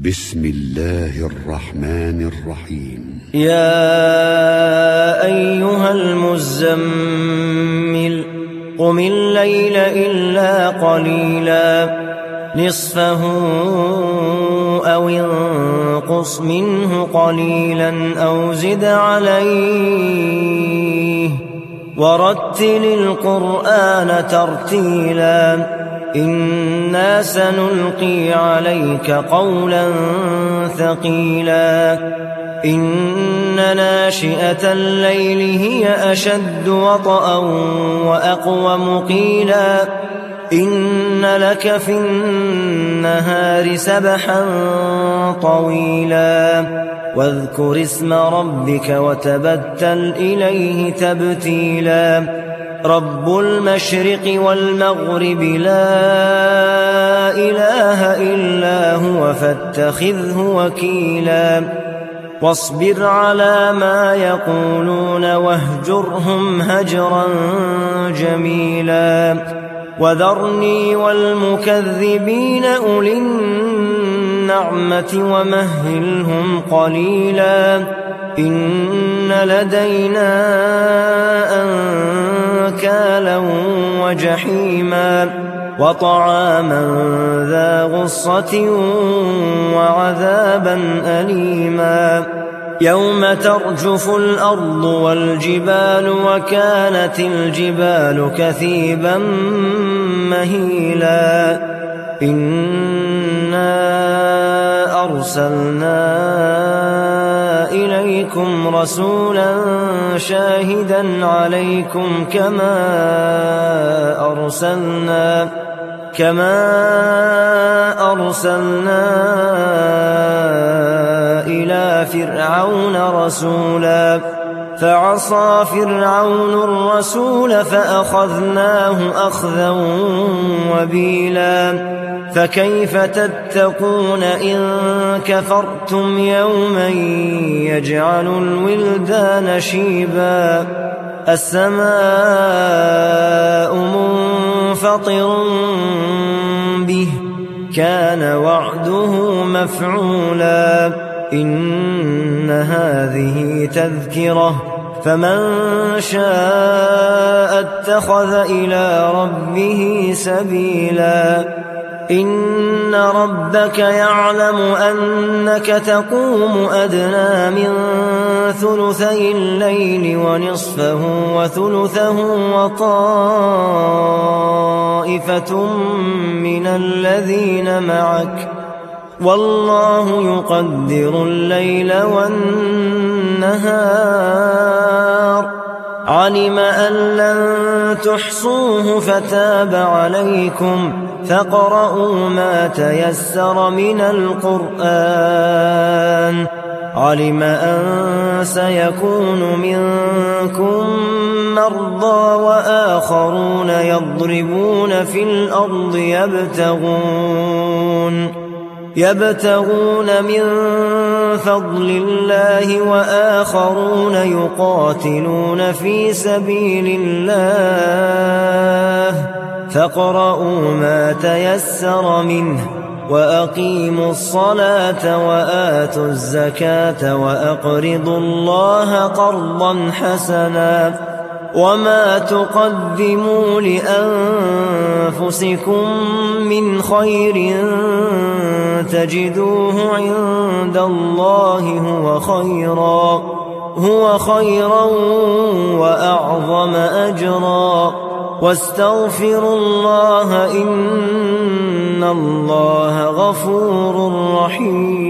بسم الله الرحمن الرحيم. يا أيها المزمل قم الليل إلا قليلا نصفه أو انقص منه قليلا أو زد عليه ورتل القرآن ترتيلا إنا سنلقي عليك قولا ثقيلا إن ناشئة الليل هي أشد وطئا وأقوم قيلا إن لك في النهار سبحا طويلا واذكر اسم ربك وتبتل إليه تبتيلا رب المشرق والمغرب لا إله إلا هو فاتخذه وكيلا واصبر على ما يقولون واهجرهم هجرا جميلا وذرني والمكذبين أولي النعمة ومهلهم قليلا إن لدينا أنكالا وجحيما وطعاما ذا غصة وعذابا أليما يوم ترجف الأرض والجبال وكانت الجبال كثيبا مهيلا إنا أرسلنا إليكم رسولا شاهدا عليكم كما أرسلنا إلى فرعون رسولا فعصى فرعون الرسول فأخذناه أخذا وبيلا فكيف تتقون إن كفرتم يوما يجعل الولدان شيبا السماء منفطر به كان وعده مفعولا إن هذه تذكرة فمن شاء اتخذ إلى ربه سبيلا إن ربك يعلم أنك تقوم أدنى من ثلثي الليل ونصفه وثلثه وطائفة من الذين معك والله يقدر الليل والنهار علم أن لن تحصوه فتاب عليكم فاقرؤوا ما تيسر من القرآن علم أن سيكون منكم مرضى وآخرون يضربون في الأرض يبتغون من فضل الله وآخرون يقاتلون في سبيل الله فاقرؤوا ما تيسر منه وأقيموا الصلاة وآتوا الزكاة وأقرضوا الله قرضا حسنا وما تقدموا لأنفسكم من خير تجدوه عند الله هو خيرا وأعظم أجرا واستغفروا الله إن الله غفور رحيم.